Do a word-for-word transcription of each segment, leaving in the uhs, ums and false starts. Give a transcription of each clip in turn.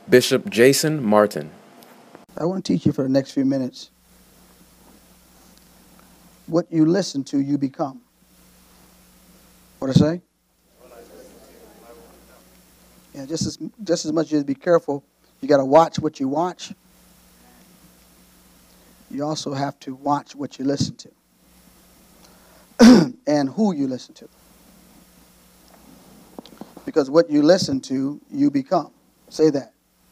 Bishop Jason Martin. I want to teach you for the next few minutes. What you listen to, you become. What I say? Yeah, just as just as much as be careful. You got to watch what you watch. You also have to watch what you listen to and who you listen to. Because what you listen to, you become. Say that.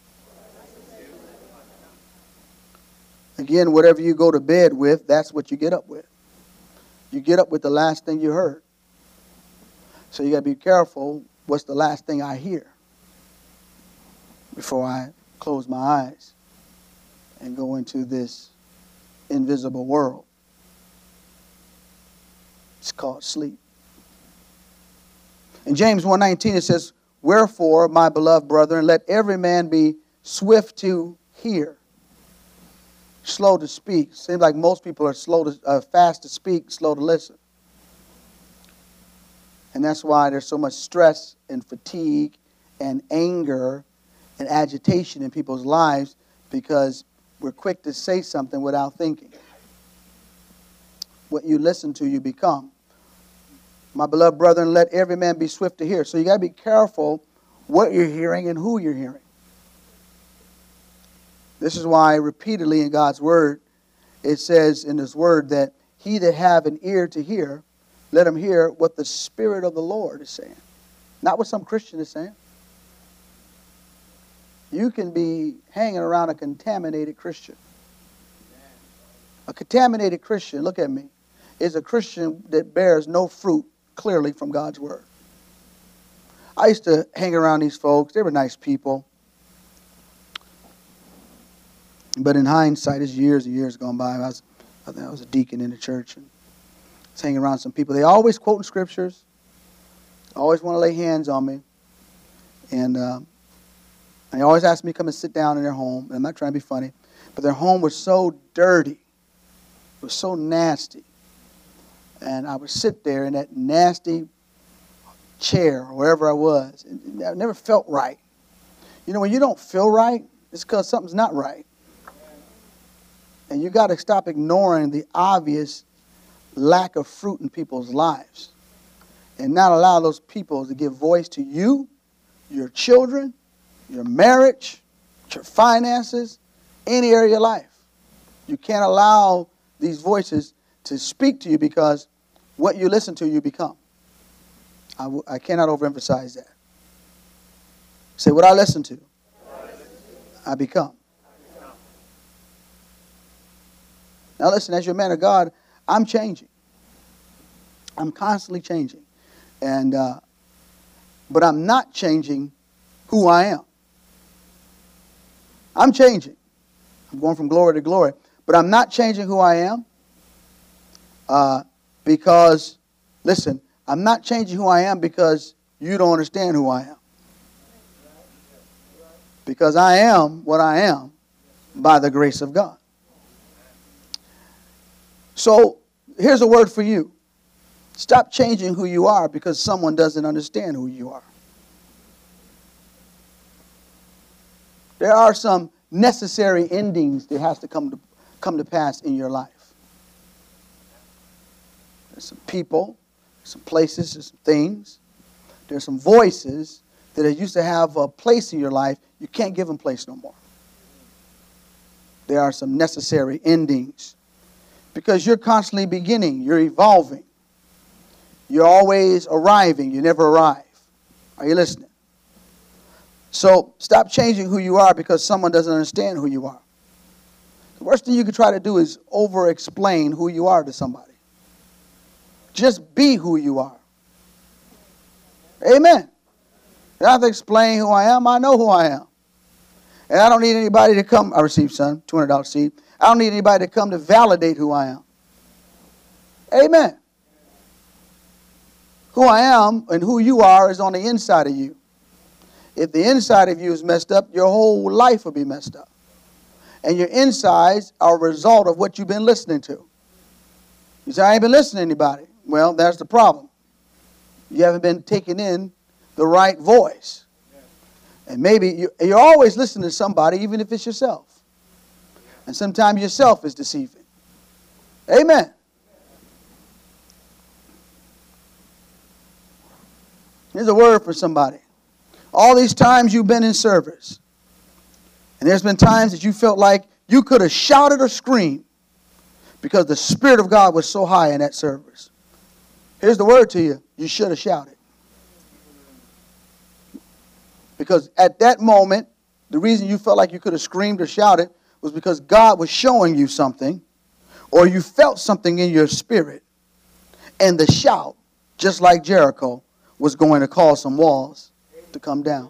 Again, whatever you go to bed with, that's what you get up with. You get up with the last thing you heard. So you got to be careful. What's the last thing I hear before I close my eyes and go into this invisible world? It's called sleep. In James one nineteen it says, "Wherefore, my beloved brethren, let every man be swift to hear, slow to speak." Seems like most people are slow to, uh, fast to speak, slow to listen. And that's why there's so much stress and fatigue and anger and agitation in people's lives, because we're quick to say something without thinking. What you listen to, you become. My beloved brethren, let every man be swift to hear. So you got to be careful what you're hearing and who you're hearing. This is why repeatedly in God's word, it says in His word that he that have an ear to hear, let him hear what the Spirit of the Lord is saying. Not what some Christian is saying. You can be hanging around a contaminated Christian. A contaminated Christian, look at me, is a Christian that bears no fruit clearly from God's word. I used to hang around these folks. They were nice people. But in hindsight, as years and years gone by, I was, I think I was a deacon in the church, and I was hanging around some people. They always quoting scriptures, always want to lay hands on me, and uh, they always ask me to come and sit down in their home. And I'm not trying to be funny, but their home was so dirty, it was so nasty, and I would sit there in that nasty chair or wherever I was, and I never felt right. You know, when you don't feel right, it's because something's not right. And you got to stop ignoring the obvious lack of fruit in people's lives and not allow those people to give voice to you, your children, your marriage, your finances, any area of your life. You can't allow these voices to speak to you, because what you listen to, you become. I, w- I cannot overemphasize that. Say, what I listen to, I become. Now listen, as you're a man of God, I'm changing. I'm constantly changing. And uh, but I'm not changing who I am. I'm changing. I'm going from glory to glory. But I'm not changing who I am. Uh, because, listen, I'm not changing who I am because you don't understand who I am. Because I am what I am by the grace of God. So, here's a word for you. Stop changing who you are because someone doesn't understand who you are. There are some necessary endings that has to come to come to pass in your life. There's some people, some places, there's some things. There's some voices that used to have a place in your life. You can't give them place no more. There are some necessary endings. Because you're constantly beginning. You're evolving. You're always arriving. You never arrive. Are you listening? So stop changing who you are because someone doesn't understand who you are. The worst thing you can try to do is over-explain who you are to somebody. Just be who you are. Amen. You don't have to explain who I am. I know who I am. And I don't need anybody to come. I received, son, two hundred dollars seed. I don't need anybody to come to validate who I am. Amen. Who I am and who you are is on the inside of you. If the inside of you is messed up, your whole life will be messed up. And your insides are a result of what you've been listening to. You say, I ain't been listening to anybody. Well, that's the problem. You haven't been taking in the right voice. And maybe you, you're always listening to somebody, even if it's yourself. And sometimes yourself is deceiving. Amen. Here's a word for somebody. All these times you've been in service, and there's been times that you felt like you could have shouted or screamed because the Spirit of God was so high in that service. Here's the word to you. You should have shouted. Because at that moment, the reason you felt like you could have screamed or shouted was because God was showing you something, or you felt something in your spirit. And the shout, just like Jericho, was going to cause some walls to come down.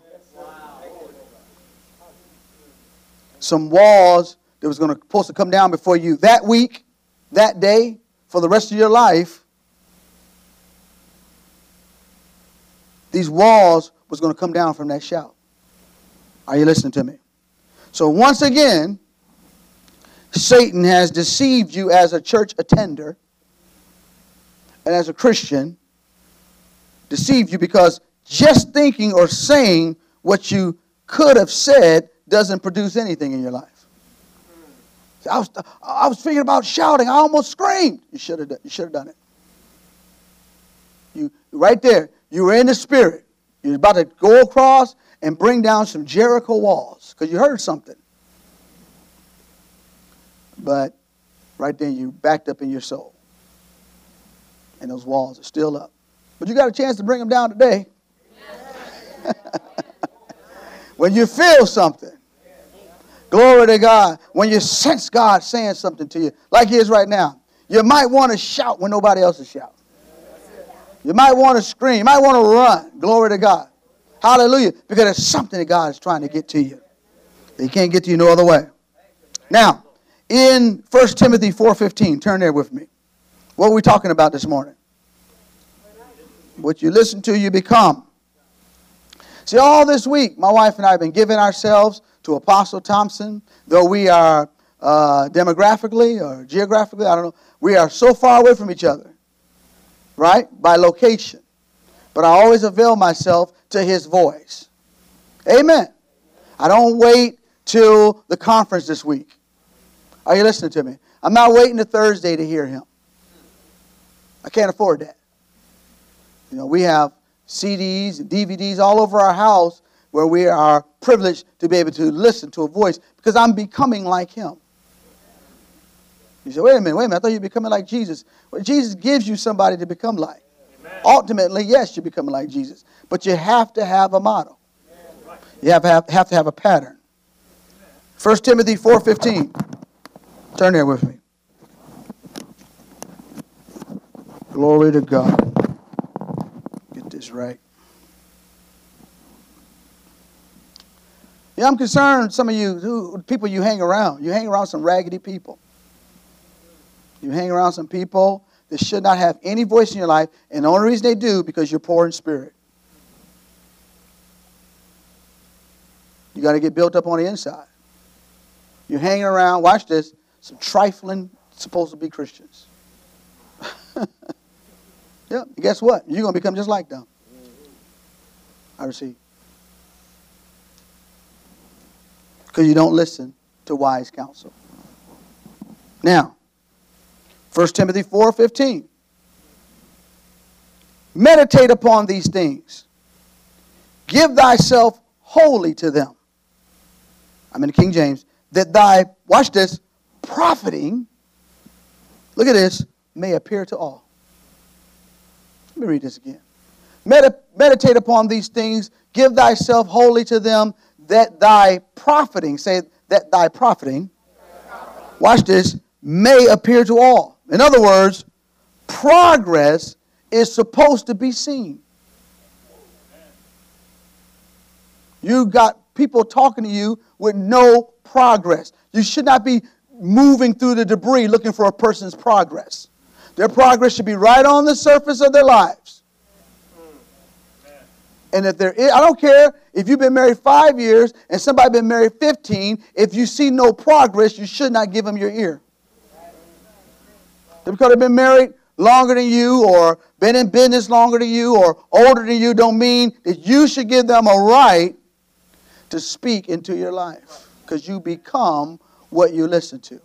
Some walls that was going to supposed to come down before you that week, that day, for the rest of your life. These walls was going to come down from that shout. Are you listening to me? So once again, Satan has deceived you as a church attender and as a Christian. Deceived you because just thinking or saying what you could have said doesn't produce anything in your life. I was, I was thinking about shouting. I almost screamed. You should have done, you should have done it. You right there. You were in the spirit. You were about to go across and bring down some Jericho walls because you heard something. But right then you backed up in your soul. And those walls are still up. But you got a chance to bring them down today. When you feel something. Glory to God. When you sense God saying something to you, like he is right now. You might want to shout when nobody else is shouting. You might want to scream. You might want to run. Glory to God. Hallelujah. Because there's something that God is trying to get to you. He can't get to you no other way. Now, in First Timothy four fifteen, turn there with me. What are we talking about this morning? What you listen to, you become. See, all this week, my wife and I have been giving ourselves to Apostle Thompson, though we are uh, demographically or geographically, I don't know, we are so far away from each other, right, by location. But I always avail myself to his voice. Amen. I don't wait till the conference this week. Are you listening to me? I'm not waiting to Thursday to hear him. I can't afford that. You know, we have C Ds and D V Ds all over our house where we are privileged to be able to listen to a voice because I'm becoming like him. You say, wait a minute, wait a minute. I thought you were becoming like Jesus. Well, Jesus gives you somebody to become like. Amen. Ultimately, yes, you're becoming like Jesus. But you have to have a model. Amen. You have to have, have to have a pattern. First Timothy four fifteen. Turn there with me. Glory to God. Get this right. Yeah, I'm concerned, some of you, who, people you hang around. You hang around some raggedy people. You hang around some people that should not have any voice in your life, and the only reason they do because you're poor in spirit. You got to get built up on the inside. You're hanging around, watch this, some trifling, supposed to be Christians. Yeah, guess what? You're going to become just like them. I receive. Because you don't listen to wise counsel. Now, First Timothy four fifteen. Meditate upon these things. Give thyself wholly to them. I'm in the King James. That thy, watch this, profiting, look at this, may appear to all. Let me read this again. Medi- meditate upon these things. Give thyself wholly to them, that thy profiting, say that thy profiting, watch this, may appear to all. In other words, progress is supposed to be seen. You got people talking to you with no progress. You should not be moving through the debris looking for a person's progress. Their progress should be right on the surface of their lives. And if there is, I don't care if you've been married five years and somebody been married fifteen, if you see no progress, you should not give them your ear. Because they've been married longer than you or been in business longer than you or older than you don't mean that you should give them a right to speak into your life, because you become what you listen to.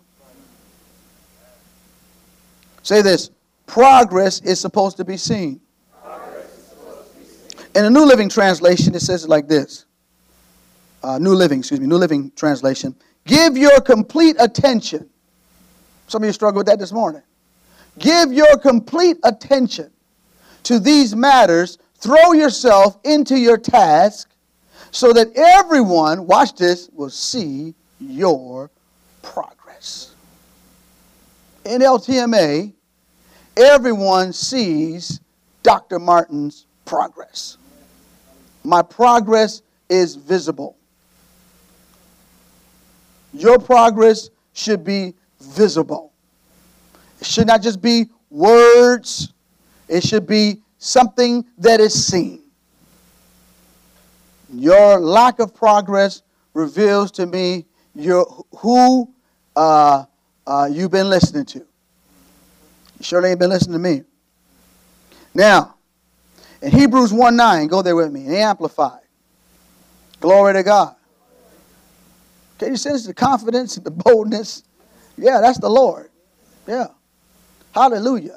Say this, progress is supposed to be seen. In the New Living Translation, it says it like this. Uh, New Living, excuse me, New Living Translation. Give your complete attention. Some of you struggled with that this morning. Give your complete attention to these matters. Throw yourself into your task so that everyone, watch this, will see your progress. In L T M A, everyone sees Doctor Martin's progress. My progress is visible. Your progress should be visible. It should not just be words. It should be something that is seen. Your lack of progress reveals to me your, who uh, uh, you've been listening to. You surely ain't been listening to me. Now, in Hebrews one nine, go there with me, in Amplified. Glory to God. Can you sense the confidence and the boldness? Yeah, that's the Lord. Yeah. Hallelujah.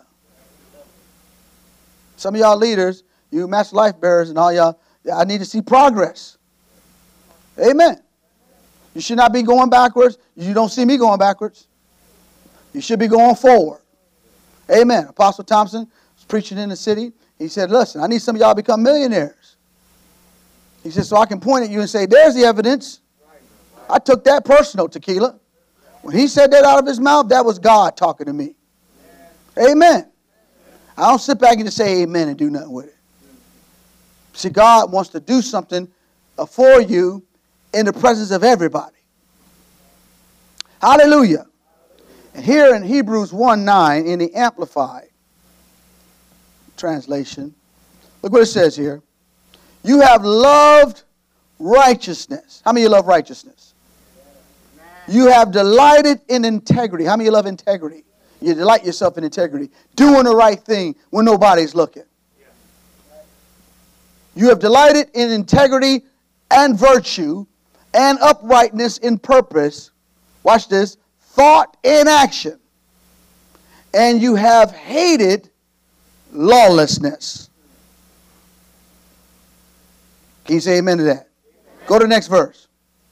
Some of y'all leaders, you master life bearers and all y'all, I need to see progress. Amen. You should not be going backwards. You don't see me going backwards. You should be going forward. Amen. Apostle Thompson was preaching in the city. He said, listen, I need some of y'all to become millionaires. He said, so I can point at you and say, there's the evidence. I took that personal, Tequila. When he said that out of his mouth, that was God talking to me. Amen. I don't sit back and just say amen and do nothing with it. See, God wants to do something for you in the presence of everybody. Hallelujah. And here in Hebrews one nine, in the Amplified Translation, look what it says here. You have loved righteousness. How many of you love righteousness? You have delighted in integrity. How many of you love integrity? You delight yourself in integrity. Doing the right thing when nobody's looking. You have delighted in integrity and virtue and uprightness in purpose. Watch this. Thought and action. And you have hated lawlessness. Can you say amen to that? Amen. Go to the next verse.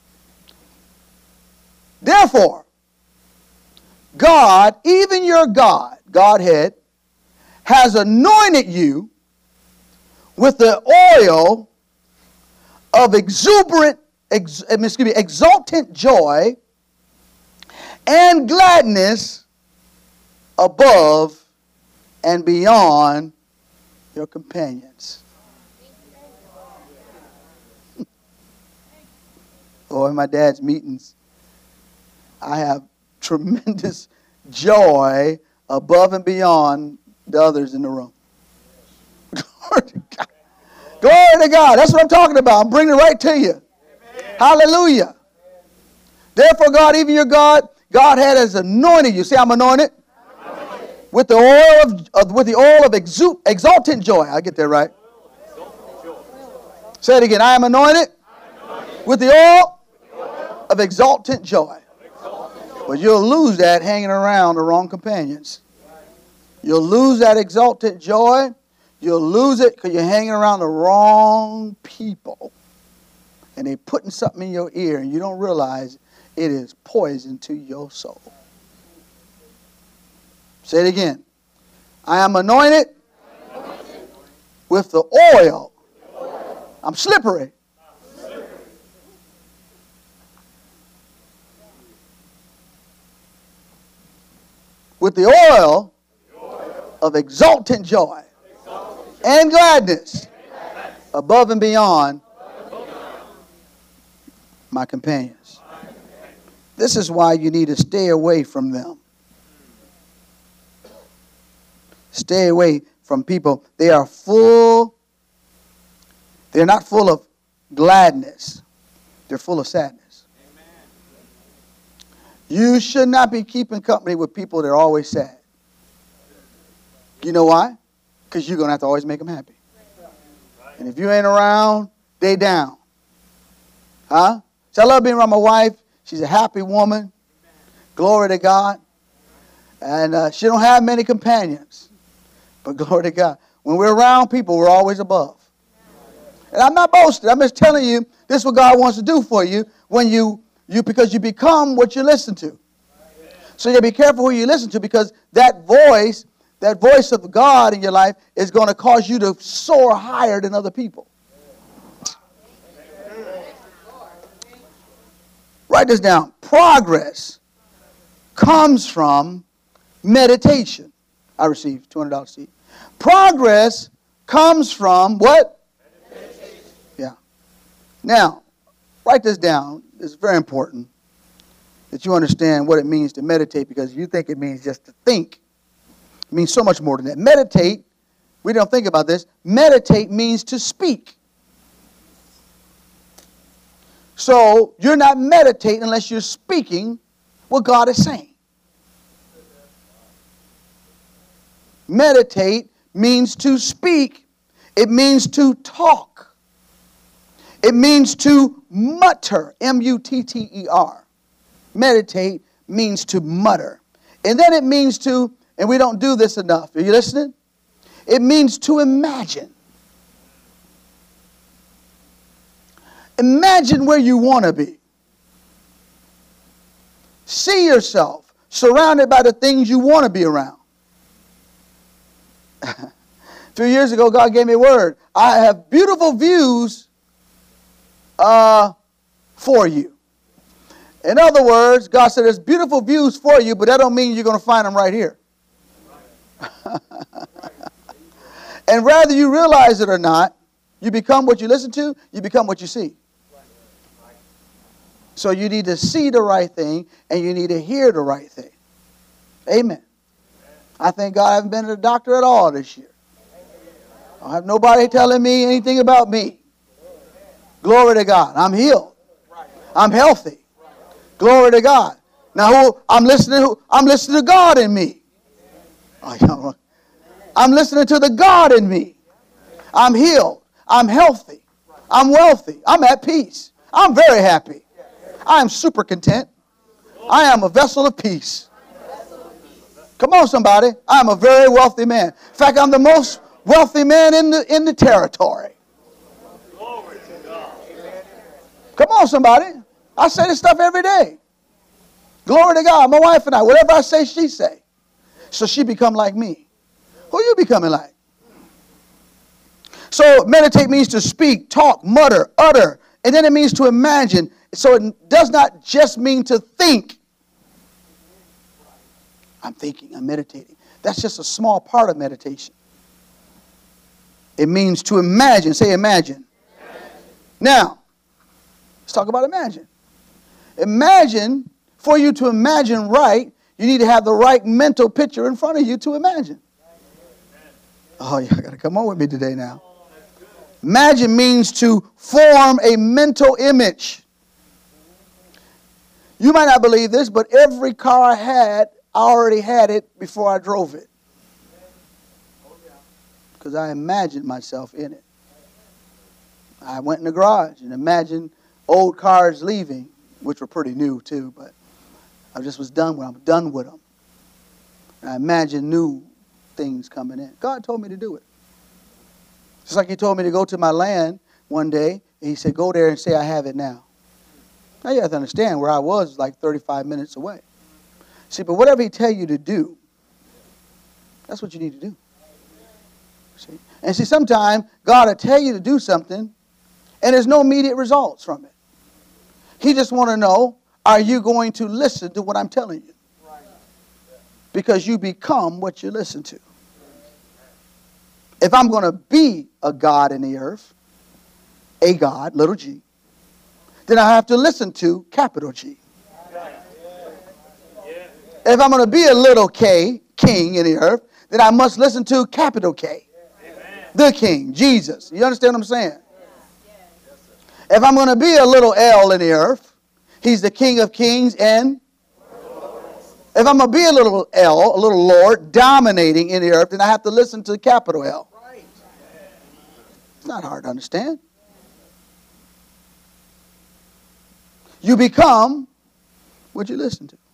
Therefore, God, even your God, Godhead, has anointed you with the oil of exuberant, ex, excuse me, exultant joy and gladness above and beyond your companions. Or in my dad's meetings, I have tremendous joy above and beyond the others in the room. Glory to God. Glory to God. That's what I'm talking about. I'm bringing it right to you. Amen. Hallelujah. Therefore, God, even your God, God has anointed you. See, I'm anointed. Anointed. With the oil of, of with the oil of exu, exultant joy. I get that right. Say it again. I am anointed, anointed. With the oil, the oil of exultant joy. But you'll lose that hanging around the wrong companions. You'll lose that exultant joy. You'll lose it because you're hanging around the wrong people. And they're putting something in your ear and you don't realize it is poison to your soul. Say it again. I am anointed with the oil. I'm slippery. With the oil of exultant joy and gladness above and beyond my companions. This is why you need to stay away from them. Stay away from people. They are full, they're not full of gladness. They're full of sadness. You should not be keeping company with people that are always sad. You know why? Because you're going to have to always make them happy. And if you ain't around, they down. Huh? So I love being around my wife. She's a happy woman. Glory to God. And uh, she don't have many companions. But glory to God. When we're around people, we're always above. And I'm not boasting. I'm just telling you, this is what God wants to do for you when you, you because you become what you listen to. So you got to be careful who you listen to, because that voice, that voice of God in your life is going to cause you to soar higher than other people. Write this down. Progress comes from meditation. I received two hundred dollars seed. Progress comes from what? Meditation. Yeah. Now, write this down. It's very important that you understand what it means to meditate, because you think it means just to think. It means so much more than that. Meditate, we don't think about this. Meditate means to speak. So you're not meditating unless you're speaking what God is saying. Meditate means to speak. It means to talk. It means to mutter. M U T T E R. Meditate means to mutter. And then it means to, and we don't do this enough. Are you listening? It means to imagine. Imagine where you want to be. See yourself surrounded by the things you want to be around. A few years ago, God gave me a word. I have beautiful views uh, for you. In other words, God said there's beautiful views for you, but that don't mean you're going to find them right here. And whether you realize it or not, you become what you listen to, you become what you see. So you need to see the right thing, and you need to hear the right thing. Amen. I thank God I haven't been to the doctor at all this year. I don't have nobody telling me anything about me. Glory to God. I'm healed. I'm healthy. Glory to God. Now who I'm listening to, I'm listening to God in me. Oh, I'm listening to the God in me. I'm healed. I'm healthy. I'm wealthy. I'm at peace. I'm very happy. I am super content. I am a vessel of peace. Come on, somebody. I'm a very wealthy man. In fact, I'm the most wealthy man in the, in the territory. Come on, somebody. I say this stuff every day. Glory to God. My wife and I, whatever I say, she say. So she become like me. Who you becoming like? So meditate means to speak, talk, mutter, utter. And then it means to imagine. So it does not just mean to think. I'm thinking, I'm meditating. That's just a small part of meditation. It means to imagine. Say imagine. Imagine. Now, let's talk about imagine. Imagine, for you to imagine right, you need to have the right mental picture in front of you to imagine. Oh, y'all got to come on with me today now. Imagine means to form a mental image. You might not believe this, but every car I had, I already had it before I drove it. Because I imagined myself in it. I went in the garage and imagined old cars leaving, which were pretty new too, but I just was done with them. I'm done with them. And I imagined new things coming in. God told me to do it. Just like he told me to go to my land one day, and he said, go there and say I have it now. Now you have to understand where I was was like thirty-five minutes away. See, but whatever he tell you to do, that's what you need to do. See? And see, sometimes God will tell you to do something, and there's no immediate results from it. He just want to know, are you going to listen to what I'm telling you? Because you become what you listen to. If I'm going to be a God in the earth, a God, little g, then I have to listen to capital G. If I'm going to be a little k, king in the earth, then I must listen to capital K. The king, Jesus. You understand what I'm saying? If I'm going to be a little L in the earth, he's the King of kings and if I'm going to be a little L, a little Lord, dominating in the earth, then I have to listen to capital L. It's not hard to understand. You become what you listen to.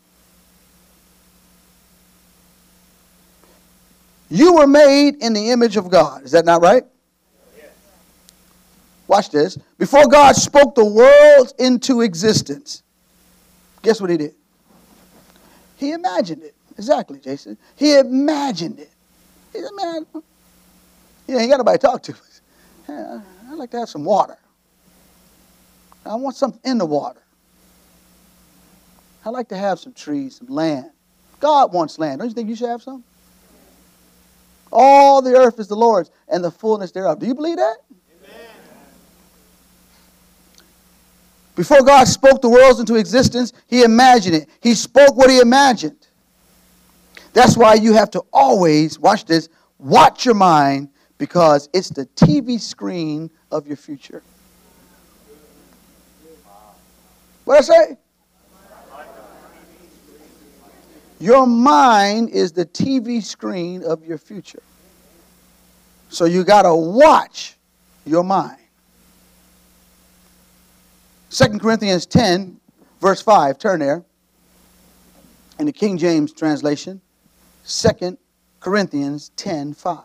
You were made in the image of God. Is that not right? Yes. Watch this. Before God spoke the world into existence, guess what he did? He imagined it. Exactly, Jason. He imagined it. He said, man, you ain't got nobody to talk to. Yeah, I'd like to have some water. I want something in the water. I'd like to have some trees, some land. God wants land. Don't you think you should have some? All the earth is the Lord's and the fullness thereof. Do you believe that? Amen. Before God spoke the worlds into existence, he imagined it. He spoke what he imagined. That's why you have to always, watch this, watch your mind, because it's the T V screen of your future. What did I say? Your mind is the T V screen of your future. So you got to watch your mind. Second Corinthians ten, verse five. Turn there. In the King James translation. Second Corinthians ten, five.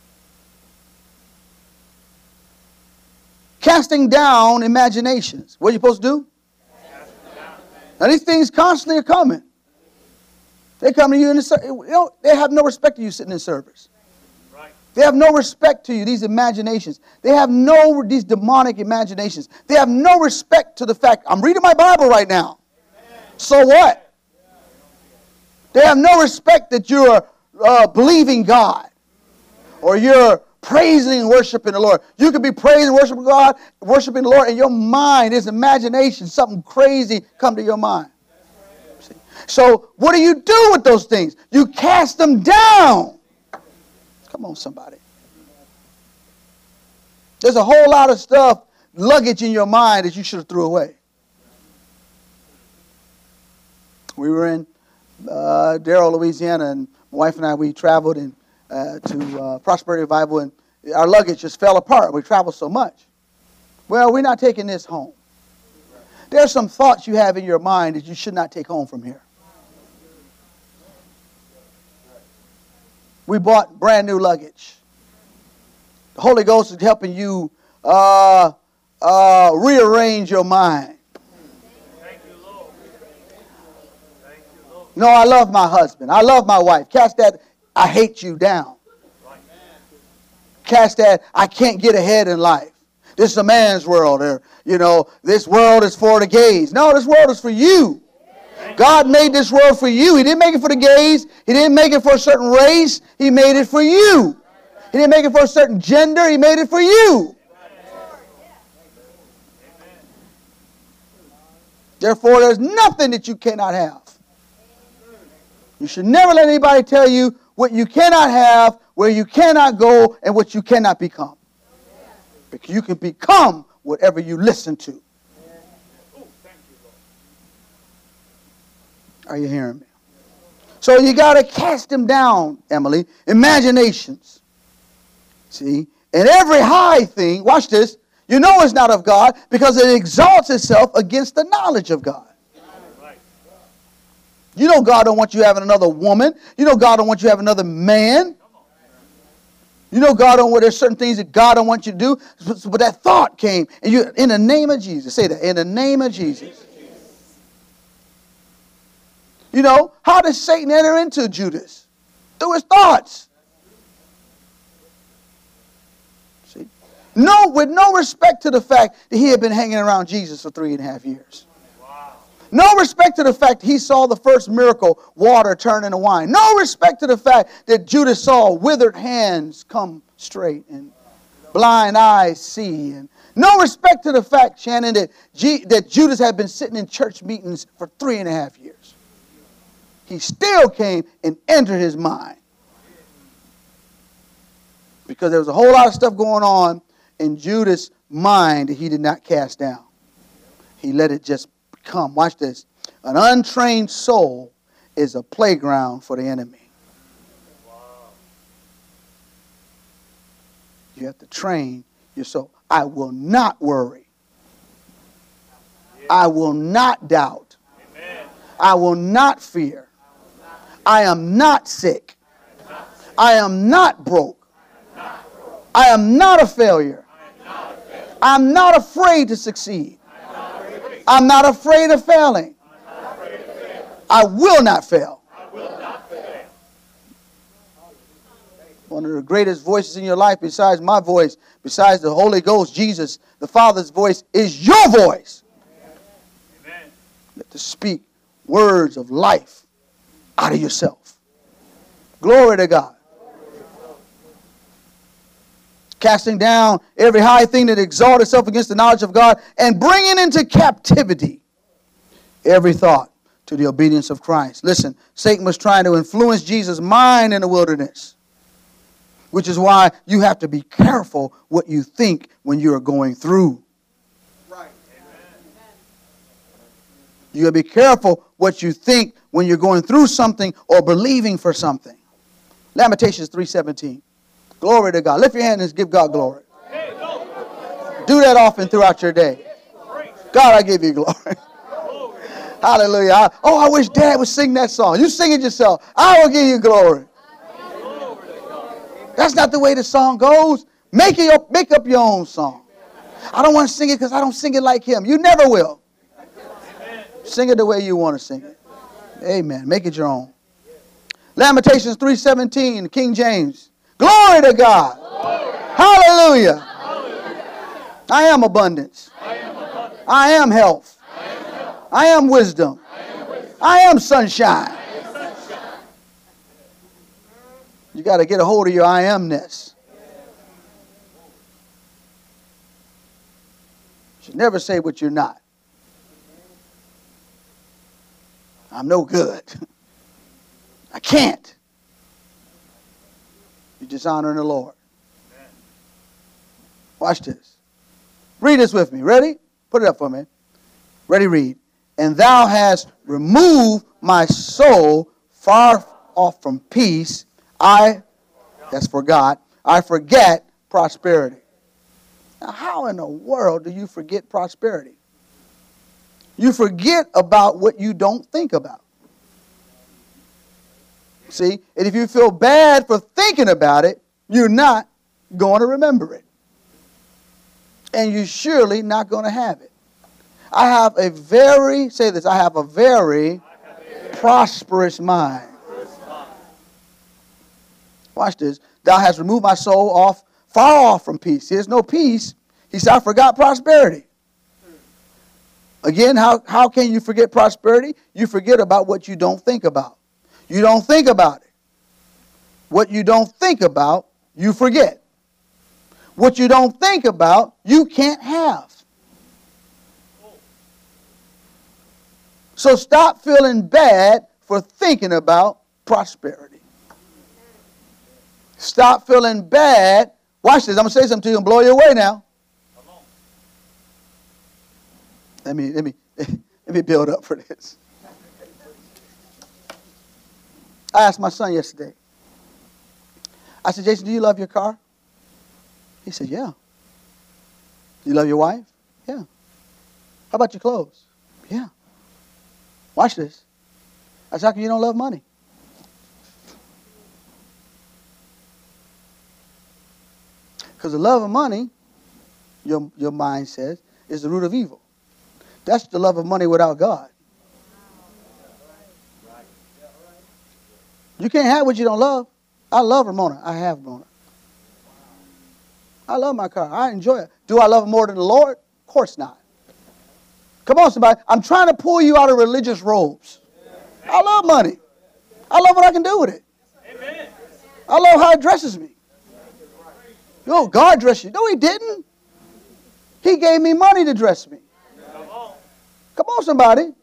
Casting down imaginations. What are you supposed to do? Now these things constantly are coming. They come to you in the service. You know, they have no respect to you sitting in service. Right. They have no respect to you, these imaginations. They have no, these demonic imaginations. They have no respect to the fact, I'm reading my Bible right now. Amen. So what? They have no respect that you're uh, believing God. Or you're praising and worshiping the Lord. You could be praising and worshiping God, worshiping the Lord, and your mind, his imagination, something crazy come to your mind. So what do you do with those things? You cast them down. Come on, somebody. There's a whole lot of stuff, luggage in your mind that you should have threw away. We were in uh, Darrell, Louisiana, and my wife and I, we traveled in, uh, to uh, Prosperity Revival, and our luggage just fell apart. We traveled so much. Well, we're not taking this home. There are some thoughts you have in your mind that you should not take home from here. We bought brand new luggage. The Holy Ghost is helping you uh, uh, rearrange your mind. Thank you, Lord. Thank you, Lord. No, I love my husband. I love my wife. Cast that I hate you down. Cast that I can't get ahead in life. This is a man's world. Or, you know, this world is for the gays. No, this world is for you. God made this world for you. He didn't make it for the gays. He didn't make it for a certain race. He made it for you. He didn't make it for a certain gender. He made it for you. Therefore, there's nothing that you cannot have. You should never let anybody tell you what you cannot have, where you cannot go, and what you cannot become. Because you can become whatever you listen to. Are you hearing me? So you got to cast them down, Emily. Imaginations. See? And every high thing, watch this, you know it's not of God because it exalts itself against the knowledge of God. You know God don't want you having another woman. You know God don't want you having another man. You know God don't want, there's certain things that God don't want you to do. But that thought came. And you, in the name of Jesus, say that, in the name of Jesus. You know, how did Satan enter into Judas? Through his thoughts. See? No, with no respect to the fact that he had been hanging around Jesus for three and a half years. Wow. No respect to the fact he saw the first miracle, water turn into wine. No respect to the fact that Judas saw withered hands come straight and blind eyes see. And no respect to the fact, Shannon, that, G- that Judas had been sitting in church meetings for three and a half years. He still came and entered his mind. Because there was a whole lot of stuff going on in Judas' mind that he did not cast down. He let it just come. Watch this. An untrained soul is a playground for the enemy. Wow. You have to train your soul. I will not worry. I will not doubt. I will not fear. I am not sick. I am not broke. I am not a failure. I'm not afraid to succeed. I'm not afraid of failing. I will not fail. One of the greatest voices in your life besides my voice, besides the Holy Ghost, Jesus, the Father's voice, is your voice. Amen. To speak words of life out of yourself. Glory to God. Casting down every high thing that exalts itself against the knowledge of God, and bringing into captivity every thought to the obedience of Christ. Listen, Satan was trying to influence Jesus' mind in the wilderness, which is why you have to be careful what you think when you are going through. Right. You got to be careful what you think when you're going through something or believing for something. Lamentations three seventeen. Glory to God. Lift your hand and give God glory. Do that often throughout your day. God, I give you glory. Hallelujah. I, oh, I wish Dad would sing that song. You sing it yourself. I will give you glory. That's not the way the song goes. Make, it your, make up your own song. I don't want to sing it because I don't sing it like him. You never will. Sing it the way you want to sing it. Amen. Make it your own. Lamentations three seventeen, King James. Glory to God. Glory. Hallelujah. Hallelujah. I am abundance. I am, abundance. I am health. I am, health. I am wisdom. I am, wisdom. I am sunshine. I am sunshine. You got to get a hold of your I amness. You should never say what you're not. I'm no good. I can't. You're dishonoring the Lord. Watch this. Read this with me. Ready? Put it up for me. Ready, read. And thou hast removed my soul far off from peace. I, that's for God, I forget prosperity. Now, how in the world do you forget prosperity? You forget about what you don't think about. See, and if you feel bad for thinking about it, you're not going to remember it. And you're surely not going to have it. I have a very, say this, I have a very prosperous mind. Watch this. Thou hast removed my soul off, far off from peace. There's no peace. He said, I forgot prosperity. Again, how, how can you forget prosperity? You forget about what you don't think about. You don't think about it. What you don't think about, you forget. What you don't think about, you can't have. So stop feeling bad for thinking about prosperity. Stop feeling bad. Watch this. I'm going to say something to you and blow you away now. Let me, let me, let me build up for this. I asked my son yesterday. I said, Jason, do you love your car? He said, yeah. Do you love your wife? Yeah. How about your clothes? Yeah. Watch this. I said, how come you don't love money? Because the love of money, your, your mind says, is the root of evil. That's the love of money without God. You can't have what you don't love. I love Ramona. I have Ramona. I love my car. I enjoy it. Do I love it more than the Lord? Of course not. Come on, somebody. I'm trying to pull you out of religious robes. I love money. I love what I can do with it. I love how it dresses me. Oh, God dressed you. No, He didn't. He gave me money to dress me. Come on, somebody.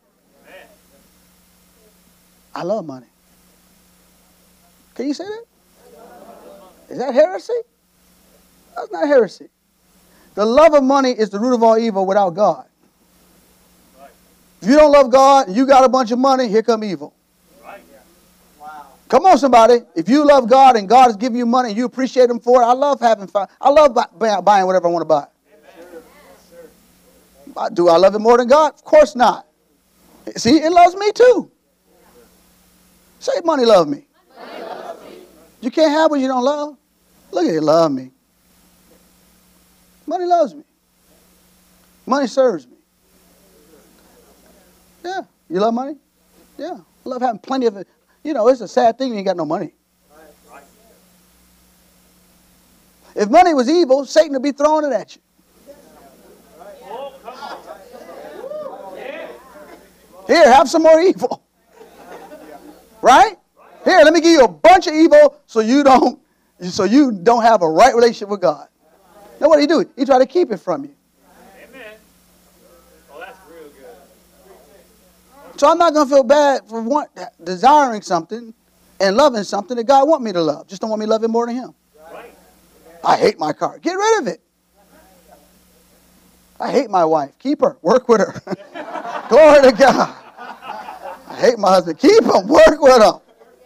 I love money. Can you say that? Is that heresy? That's not heresy. The love of money is the root of all evil without God. If you don't love God and you got a bunch of money, here come evil. Come on, somebody. If you love God and God is giving you money and you appreciate Him for it, I love having fun. I love buying whatever I want to buy. Do I love it more than God? Of course not. See, it loves me too. Say, money love me. Money loves me. You can't have what you don't love. Look at it, love me. Money loves me. Money serves me. Yeah. You love money? Yeah. I love having plenty of it. You know, it's a sad thing when you ain't got no money. If money was evil, Satan would be throwing it at you. Here, have some more evil. Right? Here, let me give you a bunch of evil so you don't so you don't have a right relationship with God. Now what do he do? He try to keep it from you. Amen. Well, that's real good. So I'm not going to feel bad for want, desiring something and loving something that God want me to love. Just don't want me to love him more than him. Right. I hate my car. Get rid of it. I hate my wife. Keep her. Work with her. Glory to God. I hate my husband. Keep him. Work with him.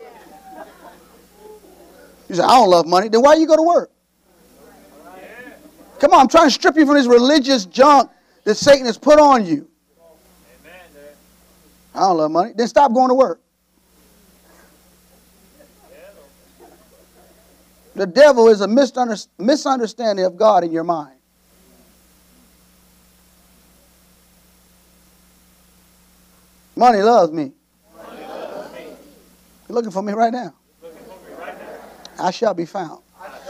You say, I don't love money. Then why you go to work? Come on, I'm trying to strip you from this religious junk that Satan has put on you. Amen. I don't love money. Then stop going to work. The devil is a misunderstanding of God in your mind. Money loves me. Money loves me. You're looking for me right now. Looking for me right now. I shall be found.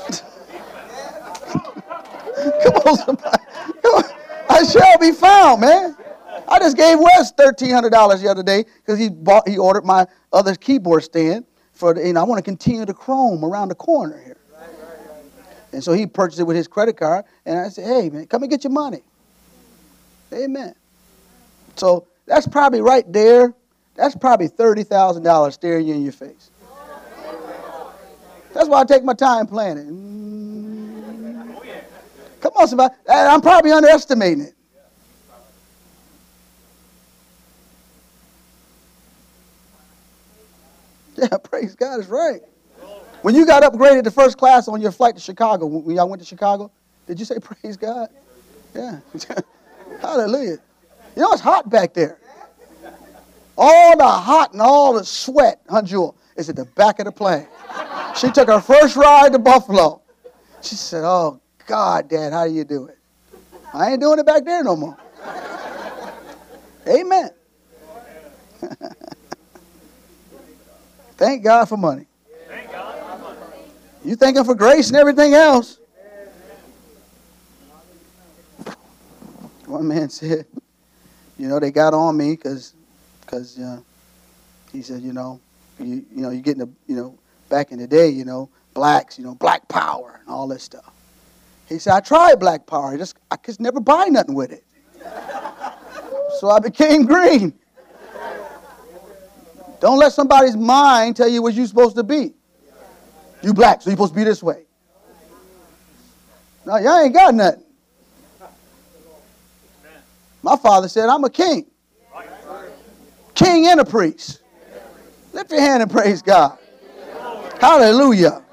Come on, somebody. Come on. I shall be found, man. I just gave Wes thirteen hundred dollars the other day because he bought, he ordered my other keyboard stand for the, you know, I want to continue the chrome around the corner here. And so he purchased it with his credit card, and I said, hey, man, come and get your money. Amen. So that's probably right there. That's probably thirty thousand dollars staring you in your face. That's why I take my time planning. Mm. Come on, somebody. I'm probably underestimating it. Yeah, praise God is right. When you got upgraded to first class on your flight to Chicago, when y'all went to Chicago, did you say praise God? Yeah. Hallelujah. You know it's hot back there. All the hot and all the sweat, huh, Jewel, is at the back of the plane. She took her first ride to Buffalo. She said, oh, God, Dad, how do you do it? I ain't doing it back there no more. Amen. Thank God for money. Thank God for money. You thank him for grace and everything else. One man said, you know, they got on me because because uh, he said, you know, you, you know, you're getting, a, you know, back in the day, you know, blacks, you know, black power and all this stuff. He said, I tried black power. I just, I could never buy nothing with it. So I became green. Don't let somebody's mind tell you what you're supposed to be. You black, so you're supposed to be this way. No, y'all ain't got nothing. My father said, I'm a king. King and a priest. Lift your hand and praise God. Hallelujah.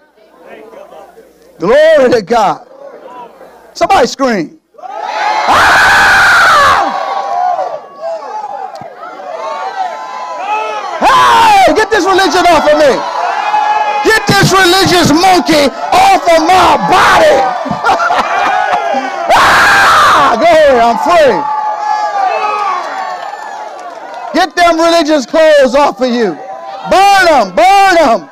Glory to God. Somebody scream. Ah! Hey, get this religion off of me. Get this religious monkey off of my body. Ah! Go ahead, I'm free. Get them religious clothes off of you. Burn them, burn them.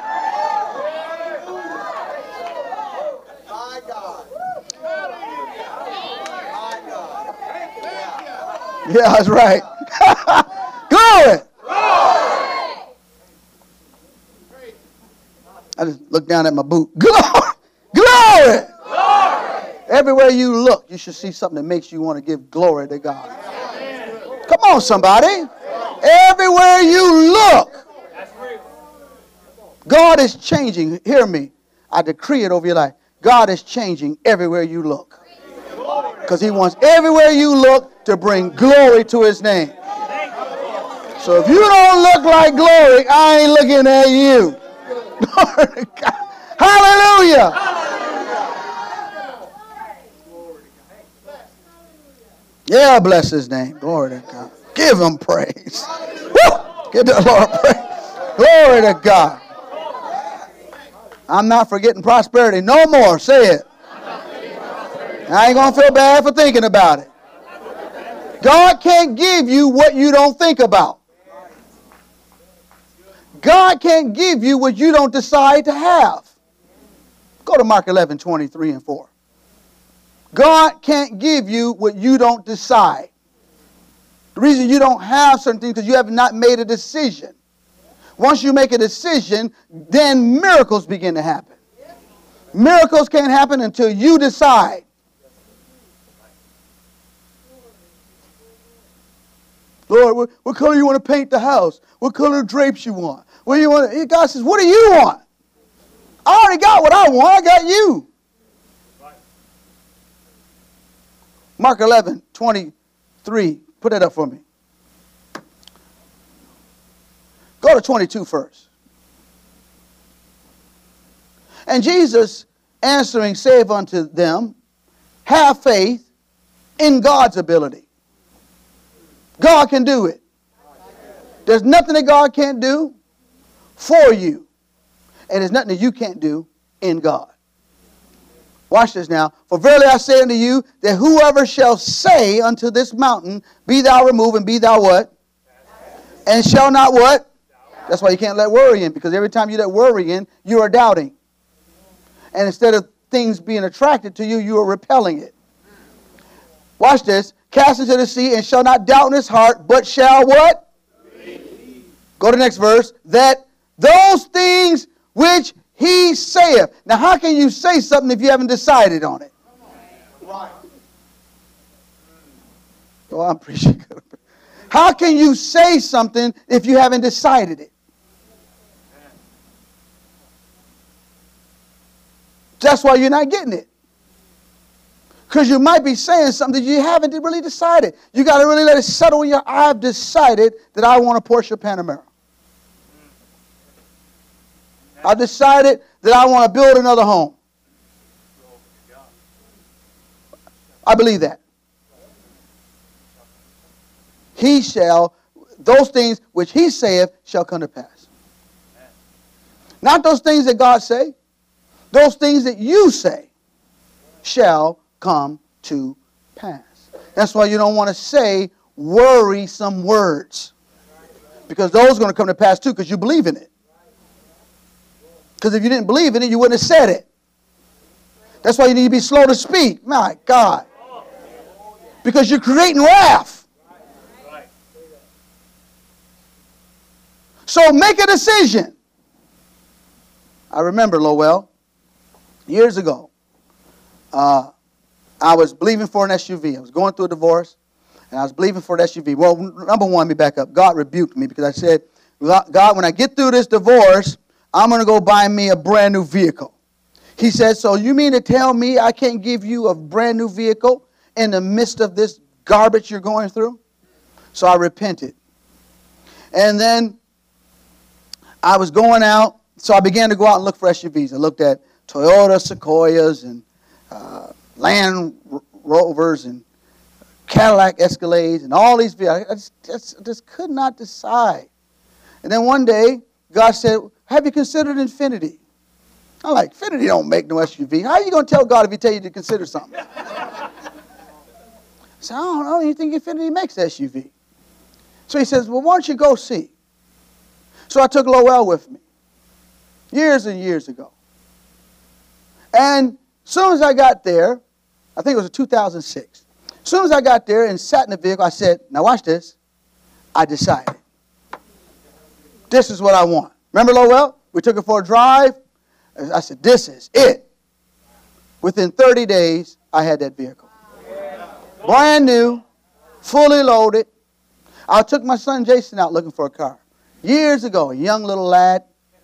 My God. My God. Yeah, that's right. Glory. I just looked down at my boot. Glory. Glory. Glory. Everywhere you look, you should see something that makes you want to give glory to God. Come on, somebody. Everywhere you look, God is changing. Hear me. I decree it over your life. God is changing everywhere you look. Because he wants everywhere you look to bring glory to his name. So if you don't look like glory, I ain't looking at you. Glory to God. Hallelujah. Yeah, bless his name. Glory to God. Give him praise. Woo! Give the Lord praise. Glory to God. I'm not forgetting prosperity. No more. Say it. I ain't going to feel bad for thinking about it. God can't give you what you don't think about. God can't give you what you don't decide to have. Go to Mark eleven, twenty-three and four. God can't give you what you don't decide. The reason you don't have certain things is because you have not made a decision. Once you make a decision, then miracles begin to happen. Miracles can't happen until you decide. Lord, what, what color you want to paint the house? What color drapes you want? What do you want? To, God says, what do you want? I already got what I want. I got you. Mark eleven, twenty-three. Put that up for me. Go to twenty-two first. And Jesus answering saith unto them, have faith in God's ability. God can do it. There's nothing that God can't do for you. And there's nothing that you can't do in God. Watch this now. For verily I say unto you, that whoever shall say unto this mountain, be thou removed, and be thou what? And shall not what? That's why you can't let worry in, because every time you let worry in, you are doubting. And instead of things being attracted to you, you are repelling it. Watch this. Cast into the sea, and shall not doubt in his heart, but shall what? Believe. Go to the next verse. That those things which he saith. Now, how can you say something if you haven't decided on it? Right. Oh, I'm preaching good. How can you say something if you haven't decided it? That's why you're not getting it. Because you might be saying something that you haven't really decided. You got to really let it settle in your eye. I've decided that I want a Porsche Panamera. I've decided that I want to build another home. I believe that. He shall, those things which he saith shall come to pass. Not those things that God say. Those things that you say shall come to pass. That's why you don't want to say worrisome words. Because those are going to come to pass too, because you believe in it. Because if you didn't believe in it, you wouldn't have said it. That's why you need to be slow to speak. My God. Because you're creating wrath. So make a decision. I remember, Lowell, years ago, uh, I was believing for an S U V. I was going through a divorce, and I was believing for an S U V. Well, number one, let me back up. God rebuked me because I said, God, when I get through this divorce, I'm going to go buy me a brand new vehicle. He said, so you mean to tell me I can't give you a brand new vehicle in the midst of this garbage you're going through? So I repented. And then I was going out, so I began to go out and look for S U Vs. I looked at Toyota Sequoias and uh, Land Rovers and Cadillac Escalades and all these vehicles. I just, just, just could not decide. And then one day, God said, have you considered Infinity? I'm like, Infinity don't make no S U V. How are you going to tell God if he tell you to consider something? I said, I don't know. You think Infinity makes S U V? So he says, well, why don't you go see? So I took Lowell with me years and years ago. And as soon as I got there, I think it was two thousand six. As soon as I got there and sat in the vehicle, I said, now watch this. I decided. This is what I want. Remember Lowell? We took it for a drive. I said, this is it. Within thirty days, I had that vehicle. Brand new, fully loaded. I took my son Jason out looking for a car. Years ago, a young little lad.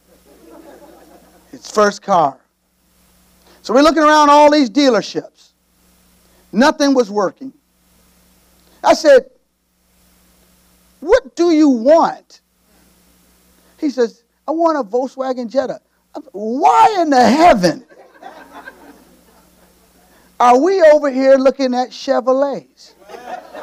His first car. So we're looking around all these dealerships. Nothing was working. I said, what do you want? He says, I want a Volkswagen Jetta. Why in the heaven are we over here looking at Chevrolets?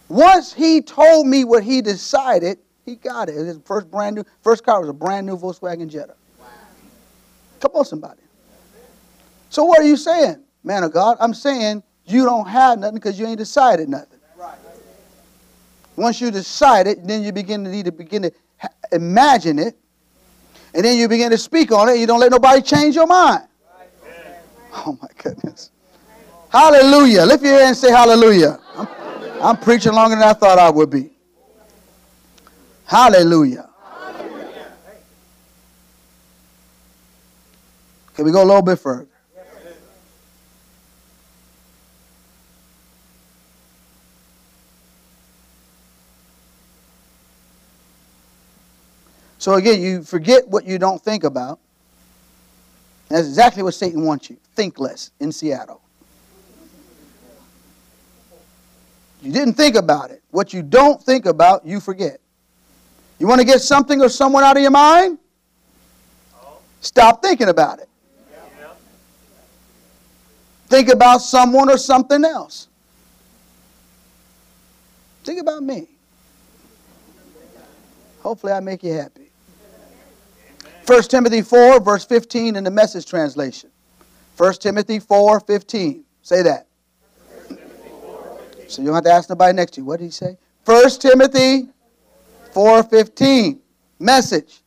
Once he told me what he decided, he got it. His first brand new, first car was a brand new Volkswagen Jetta. Wow. Come on, somebody. So what are you saying, man of God? I'm saying you don't have nothing because you ain't decided nothing. Right. Once you decide it, then you begin to need to begin to ha- imagine it, and then you begin to speak on it. You don't let nobody change your mind. Right. Oh my goodness. Hallelujah. Lift your hand and say hallelujah. I'm, I'm preaching longer than I thought I would be. Hallelujah. Hallelujah. Can we go a little bit further? So again, you forget what you don't think about. That's exactly what Satan wants you. Think less in Seattle. You didn't think about it. What you don't think about, you forget. You want to get something or someone out of your mind? Stop thinking about it. Think about someone or something else. Think about me. Hopefully I make you happy. First Timothy four, verse fifteen in the Message translation. First Timothy four, fifteen. Say that. So you don't have to ask nobody next to you. What did he say? First Timothy four fifteen. Message.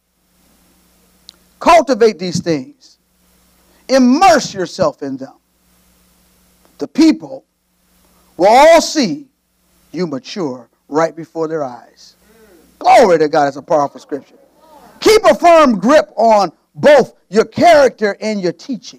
Cultivate these things. Immerse yourself in them. The people will all see you mature right before their eyes. Glory to God. It's a powerful scripture. Keep a firm grip on both your character and your teaching.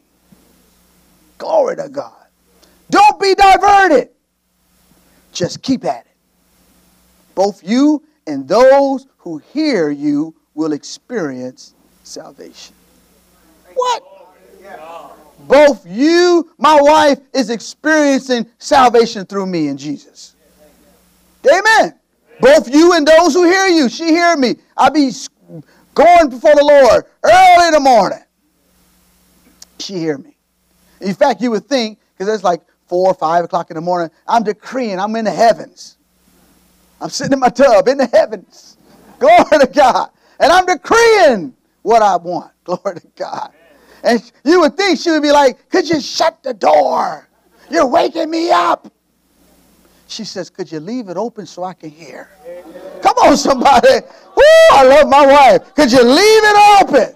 Glory to God. Don't be diverted. Just keep at it. Both you and those who hear you will experience salvation. What? Both you, my wife, is experiencing salvation through me in Jesus. Amen. Both you and those who hear you. She hear me. I be going before the Lord early in the morning. She hear me. In fact, you would think, because it's like four or five o'clock in the morning, I'm decreeing, I'm in the heavens. I'm sitting in my tub in the heavens. Glory to God. And I'm decreeing what I want. Glory to God. And you would think she would be like, could you shut the door? You're waking me up. She says, could you leave it open so I can hear? Come on, somebody. Woo, I love my wife. Could you leave it open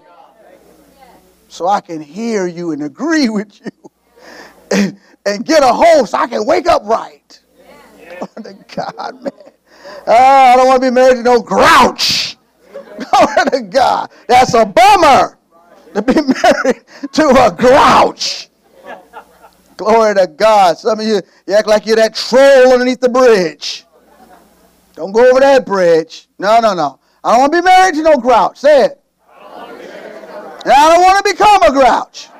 so I can hear you and agree with you and, and get a hold so I can wake up right? Glory to God, man. Oh, I don't want to be married to no grouch. Glory to God. That's a bummer to be married to a grouch. Glory to God. Some of you, you act like you're that troll underneath the bridge. Don't go over that bridge. No, no, no. I don't want to be married to no grouch. Say it. And I don't want to become a grouch.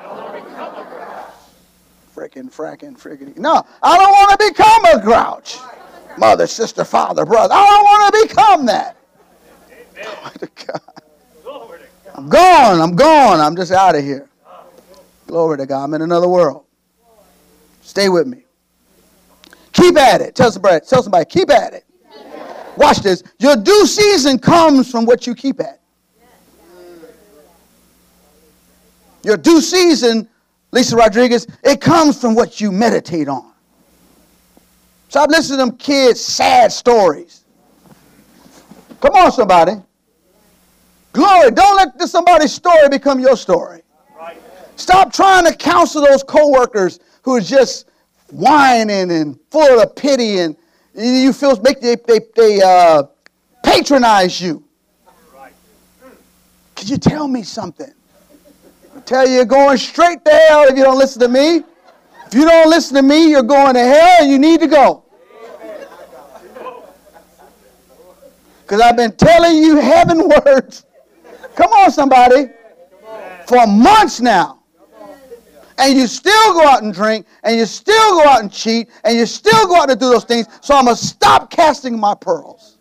Frickin', frackin', frickin'. No, I don't want to become a grouch. Mother, sister, father, brother. I don't want to become that. Glory to God. I'm gone. I'm gone. I'm just out of here. Glory to God. I'm in another world. Stay with me. Keep at it. Tell somebody, tell somebody, keep at it. Watch this. Your due season comes from what you keep at. Your due season, Lisa Rodriguez, it comes from what you meditate on. Stop listening to them kids' sad stories. Come on, somebody. Glory. Don't let somebody's story become your story. Stop trying to counsel those coworkers who are just whining and full of pity, and you feel make they they, they uh, patronize you. Could you tell me something? I tell you, you're going straight to hell if you don't listen to me. If you don't listen to me, you're going to hell, and you need to go. Because I've been telling you heaven words. Come on, somebody. For months now. And you still go out and drink, and you still go out and cheat, and you still go out and do those things. So I'm going to stop casting my pearls.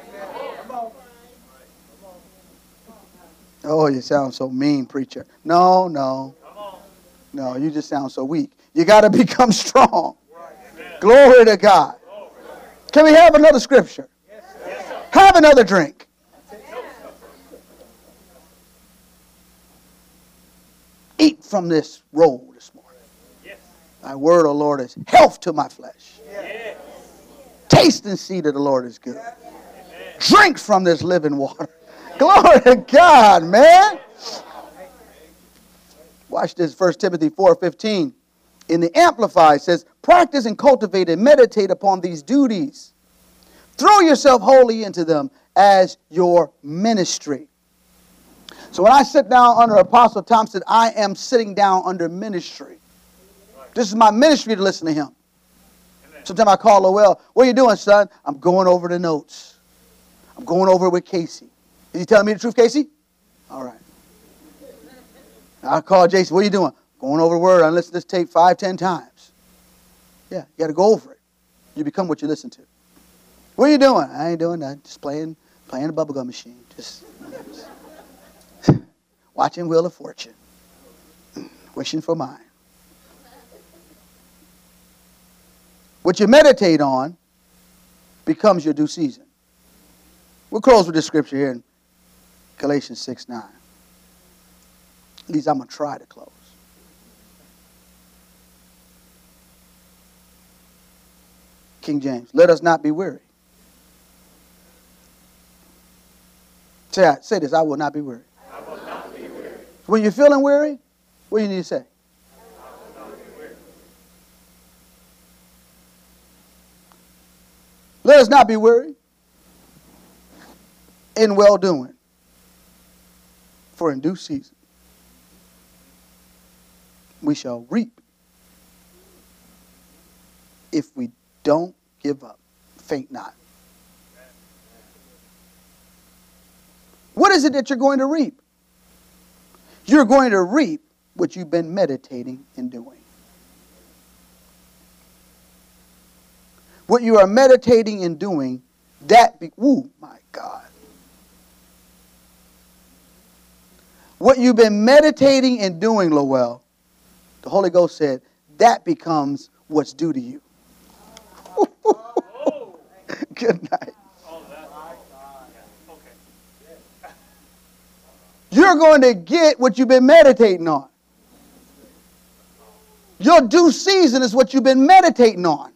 Oh, you sound so mean, preacher. No, no. No, you just sound so weak. You got to become strong. Glory to God. Can we have another scripture? Have another drink. Eat from this roll this morning. Thy word, O Lord, is health to my flesh. Taste and see that the Lord is good. Drink from this living water. Glory to God, man. Watch this, First Timothy four fifteen. In the Amplified says, practice and cultivate and meditate upon these duties. Throw yourself wholly into them as your ministry. So when I sit down under Apostle Thompson, I am sitting down under ministry. This is my ministry to listen to him. Sometimes I call Lowell, what are you doing, son? I'm going over the notes. I'm going over it with Casey. Is he telling me the truth, Casey? All right. I call Jason, what are you doing? Going over the word. I listen to this tape five, ten times. Yeah, you got to go over it. You become what you listen to. What are you doing? I ain't doing that. Just playing, playing the bubblegum machine. Just, just watching Wheel of Fortune. Wishing for mine. What you meditate on becomes your due season. We'll close with this scripture here in Galatians six nine. At least I'm going to try to close. King James, let us not be weary. Say, say this, I will not be weary. I will not be weary. When you're feeling weary, what do you need to say? I will not be weary. Let us not be weary in well-doing, for in due season we shall reap if we don't give up. Faint not. What is it that you're going to reap? You're going to reap what you've been meditating and doing. What you are meditating and doing, that be, ooh, my God. What you've been meditating and doing, Lowell, the Holy Ghost said, that becomes what's due to you. Good night. You're going to get what you've been meditating on. Your due season is what you've been meditating on.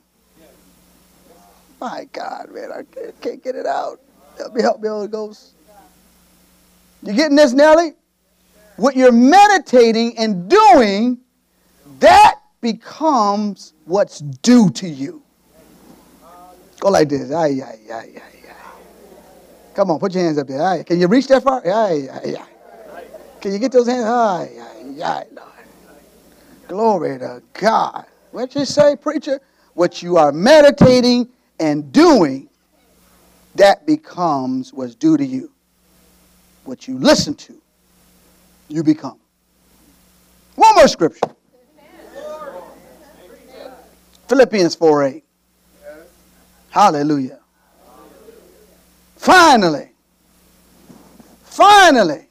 My God, man, I can't get it out. Help me, help me, Holy Ghost. You getting this, Nelly? What you're meditating and doing, that becomes what's due to you. Go like this. Ay, ay, ay, ay, ay. Come on, put your hands up there. Ay, can you reach that far? Ay, ay, ay. Can you get those hands? Ay, ay, ay, Lord. Glory to God. What you say, preacher? What you are meditating and doing, that becomes what's due to you. What you listen to, you become. One more scripture. Philippians four eight. Hallelujah. Finally. Finally.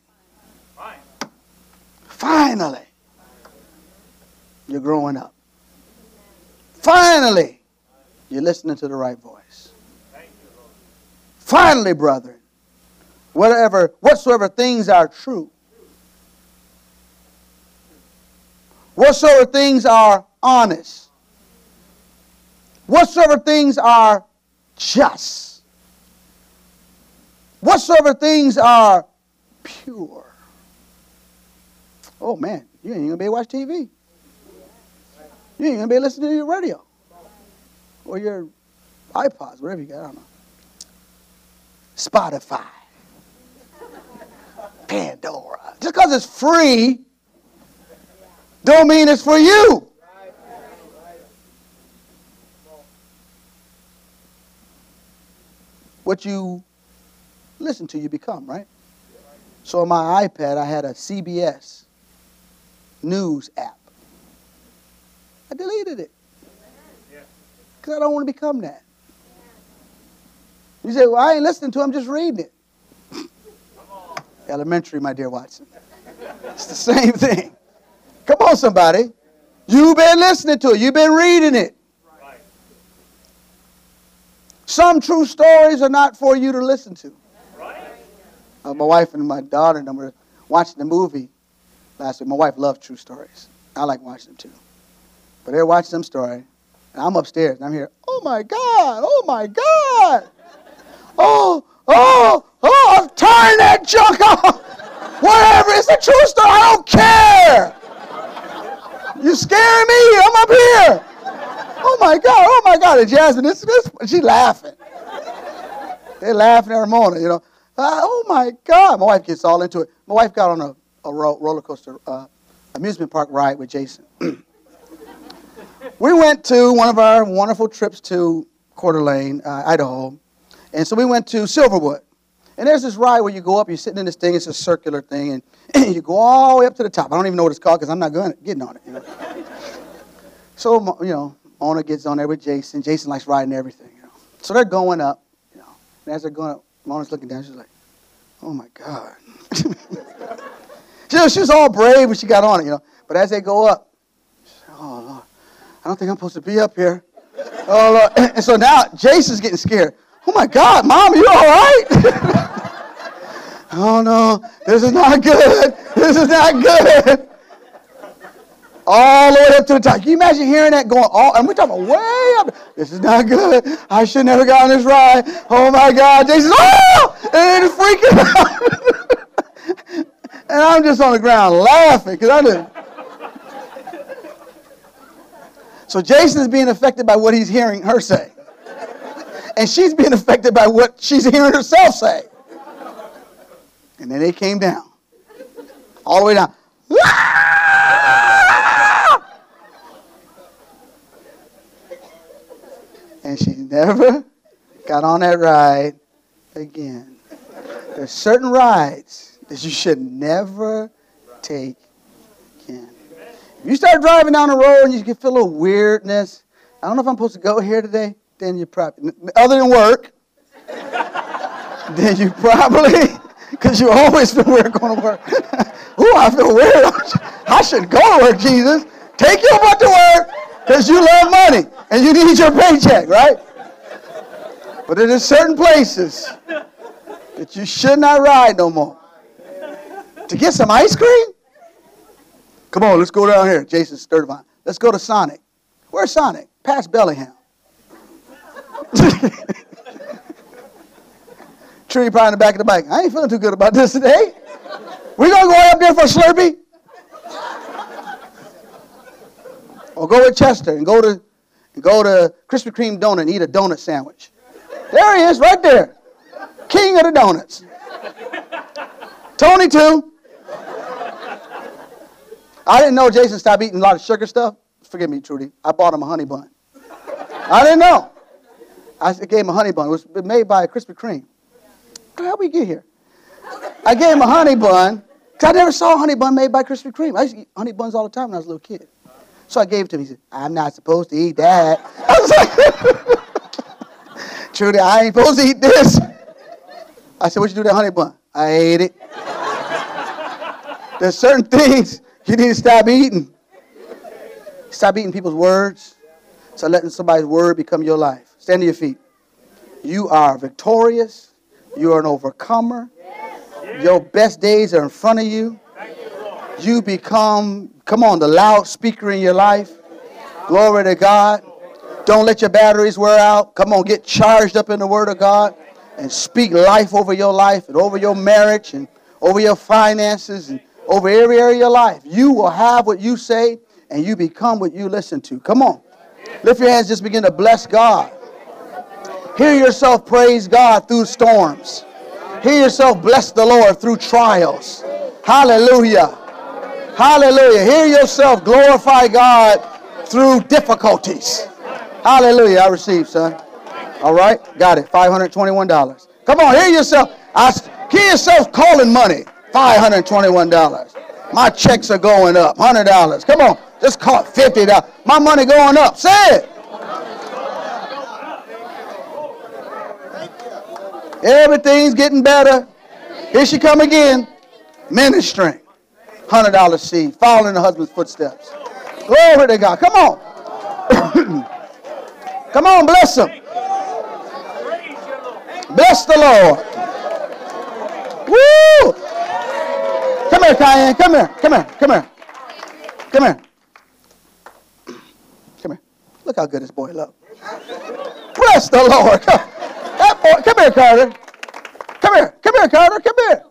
Finally. You're growing up. Finally. You're listening to the right voice. Finally, brethren. Whatever, whatsoever things are true. Whatsoever things are honest. Whatsoever things are just. Whatsoever things are pure. Oh man, you ain't going to be able to watch T V. You ain't going to be able to listen to your radio. Or your iPods, whatever you got, I don't know. Spotify. Pandora. Just because it's free, don't mean it's for you. What you listen to, you become, right? So on my iPad, I had a C B S News app. I deleted it. Because I don't want to become that. You say, well, I ain't listening to it, I'm just reading it. Elementary, my dear Watson. It's the same thing. Come on, somebody. You've been listening to it. You've been reading it. Some true stories are not for you to listen to. Right? Uh, my wife and my daughter and I were watching the movie last week. My wife loves true stories. I like watching them too. But they're watching some story, and I'm upstairs, and I'm here, oh my God, oh my God. Oh, oh, oh, turn that junk off. Whatever, it's a true story, I don't care. You're scaring me, I'm up here. Oh my God, oh my God. And Jasmine, this, this, she's laughing. They're laughing at Ramona, you know. Uh, oh my God. My wife gets all into it. My wife got on a, a ro- roller coaster uh, amusement park ride with Jason. We went to one of our wonderful trips to Coeur d'Alene, uh, Idaho. And so we went to Silverwood. And there's this ride where you go up, you're sitting in this thing, it's a circular thing, and you go all the way up to the top. I don't even know what it's called because I'm not going, getting on it. You know? So, you know, Mona gets on there with Jason. Jason likes riding everything. You know? So they're going up. You know, and as they're going up, Mona's looking down. She's like, oh, my God. she, was, she was all brave when she got on it, you know. But as they go up, she's like, oh, Lord, I don't think I'm supposed to be up here. Oh, Lord. And so now Jason's getting scared. Oh, my God, Mom, you all right? Oh, no, this is not good. This is not good. All the way up to the top. Can you imagine hearing that going all, and we're talking about way up. This is not good. I should never got on this ride. Oh, my God. Jason's, oh! And it's freaking out. And I'm just on the ground laughing because I didn't. So Jason's being affected by what he's hearing her say. And she's being affected by what she's hearing herself say. And then they came down. All the way down. And she never got on that ride again. There's certain rides that you should never take again. If you start driving down the road and you can feel a little weirdness, I don't know if I'm supposed to go here today, then you probably, other than work, then you probably, because you always feel weird going to work. Ooh, I feel weird. I should go to work, Jesus. Take your butt to work because you love money and you need your paycheck, right? But there are certain places that you should not ride no more. To get some ice cream? Come on, let's go down here. Jason Sturdivant. Let's go to Sonic. Where's Sonic? Past Bellingham. Tree probably in the back of the bike. I ain't feeling too good about this today. We gonna go up there for a Slurpee? Or go with Chester and go to go to Krispy Kreme donut and eat a donut sandwich. There he is, right there. King of the donuts. Tony too. I didn't know Jason stopped eating a lot of sugar stuff. Forgive me, Trudy. I bought him a honey bun. I didn't know. I gave him a honey bun. It was made by Krispy Kreme. How'd we get here? I gave him a honey bun because I never saw a honey bun made by Krispy Kreme. I used to eat honey buns all the time when I was a little kid. So I gave it to him. He said, I'm not supposed to eat that. I was like, Trudy, I ain't supposed to eat this. I said, what'd you do with that honey bun? I ate it. There's certain things you need to stop eating. Stop eating people's words. Stop letting somebody's word become your life. Stand to your feet. You are victorious. You are an overcomer. Your best days are in front of you. You become, come on, the loudspeaker in your life. Glory to God. Don't let your batteries wear out. Come on, get charged up in the Word of God and speak life over your life and over your marriage and over your finances and over every area of your life. You will have what you say and you become what you listen to. Come on. Lift your hands, just begin to bless God. Hear yourself praise God through storms. Hear yourself bless the Lord through trials. Hallelujah. Hallelujah. Hear yourself glorify God through difficulties. Hallelujah. I receive, son. All right. Got it. five hundred twenty-one dollars. Come on. Hear yourself. I, hear yourself calling money. five hundred twenty-one dollars. My checks are going up. one hundred dollars. Come on. Just call it fifty dollars. My money going up. Say it. Everything's getting better. Here she come again. Ministering. one hundred dollar seed. Following the husband's footsteps. Glory to God. Come on. Come on, bless him. Bless the Lord. Woo! Come here, Cayenne. Come here. Come here. Come here. Come here. Come here. Look how good this boy looks. Bless the Lord. Come, that boy, come here, Carter. Come here. Come here, Carter. Come here.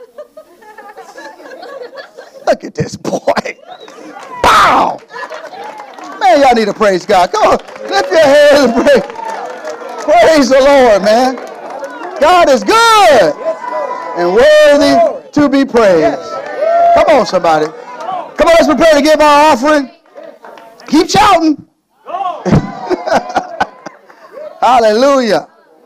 Look at this boy. Bow. Man, y'all need to praise God. Come on. Lift your hands and praise. Praise the Lord, man. God is good and worthy to be praised. Come on, somebody. Come on, let's prepare to give our offering. Keep shouting. Hallelujah.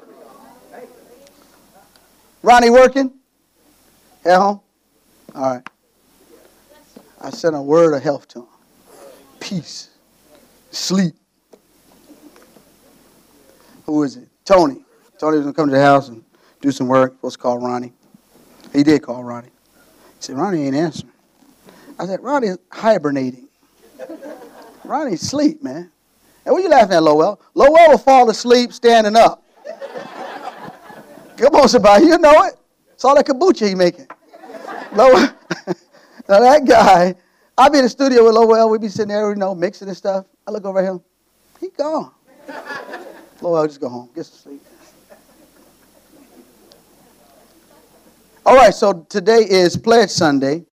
Ronnie working? At home? All right. I sent a word of health to him. Peace. Sleep. Who is it? Tony. Tony was going to come to the house and do some work. Supposed to call Ronnie. He did call Ronnie. He said, Ronnie ain't answering. I said, Ronnie's hibernating. Ronnie's asleep, man. And what are you laughing at, Lowell? Lowell will fall asleep standing up. Come on, somebody. You know it. It's all that kombucha he making. Lowell. Now, that guy, I'll be in the studio with Lowell. We'll be sitting there, you know, mixing and stuff. I look over at him. He gone. Lowell, just go home. Get some sleep. All right, so today is Pledge Sunday.